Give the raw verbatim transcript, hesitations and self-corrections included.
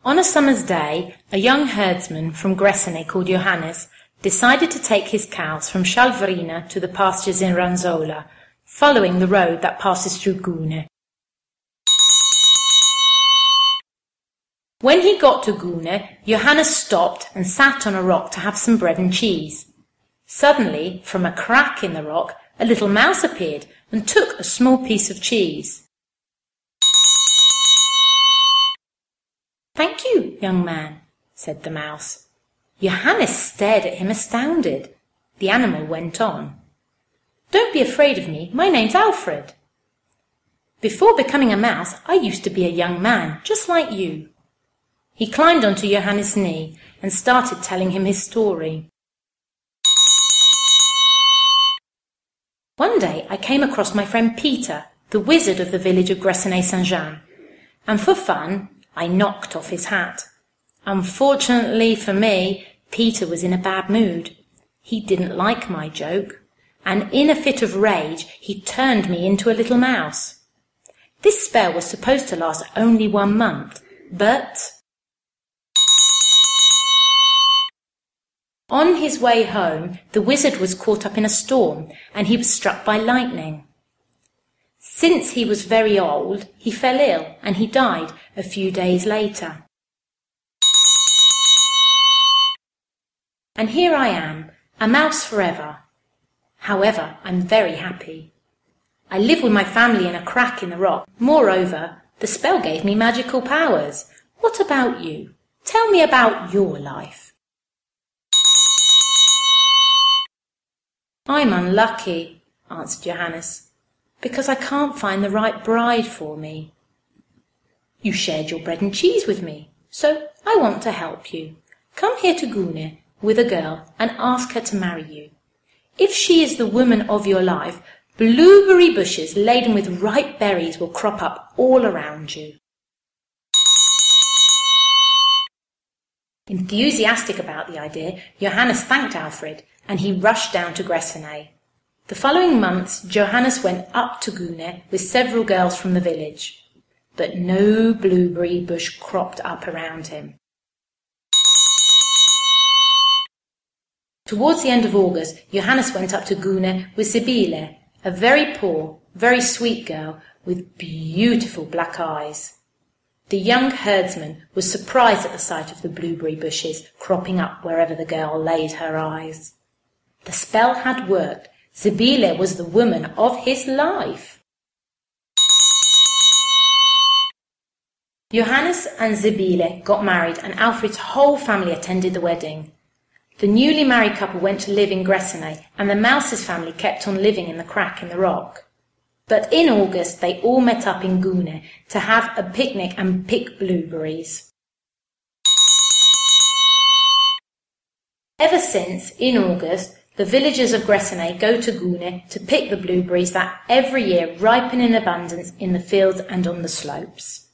On a summer's day, a young herdsman from Gressenay called Johannes decided to take his cows from Shalvarina to the pastures in Ranzola, following the road that passes through Gune. When he got to Gune, Johannes stopped and sat on a rock to have some bread and cheese. Suddenly, from a crack in the rock, a little mouse appeared and took a small piece of cheese. "Thank you, young man," said the mouse. Johannes stared at him astounded. The animal went on. "Don't be afraid of me, my name's Alfred. Before becoming a mouse, I used to be a young man, just like you." He climbed onto Johannes' knee and started telling him his story. "One day I came across my friend Peter, the wizard of the village of Gressenay-Saint-Jean, and for fun, I knocked off his hat. Unfortunately for me, Peter was in a bad mood. He didn't like my joke, and in a fit of rage, he turned me into a little mouse. This spell was supposed to last only one month, but... On his way home, the wizard was caught up in a storm, and he was struck by lightning. Since he was very old, he fell ill, and he died a few days later. And here I am, a mouse forever. However, I'm very happy. I live with my family in a crack in the rock. Moreover, the spell gave me magical powers. What about you? Tell me about your life." "I'm unlucky," answered Johannes, "because I can't find the right bride for me. You shared your bread and cheese with me, so I want to help you. Come here to Gune with a girl and ask her to marry you. If she is the woman of your life, blueberry bushes laden with ripe berries will crop up all around you." Enthusiastic about the idea, Johannes thanked Alfred, and he rushed down to Gressenay. The following months, Johannes went up to Gune with several girls from the village, but no blueberry bush cropped up around him. Towards the end of August, Johannes went up to Gune with Sibylle, a very poor, very sweet girl with beautiful black eyes. The young herdsman was surprised at the sight of the blueberry bushes cropping up wherever the girl laid her eyes. The spell had worked. Sibylle was the woman of his life. Johannes and Sibylle got married, and Alfred's whole family attended the wedding. The newly married couple went to live in Gressenay, and the mouse's family kept on living in the crack in the rock. But in August they all met up in Gune to have a picnic and pick blueberries. Ever since, in August, the villagers of Gressenay go to Gune to pick the blueberries that every year ripen in abundance in the fields and on the slopes.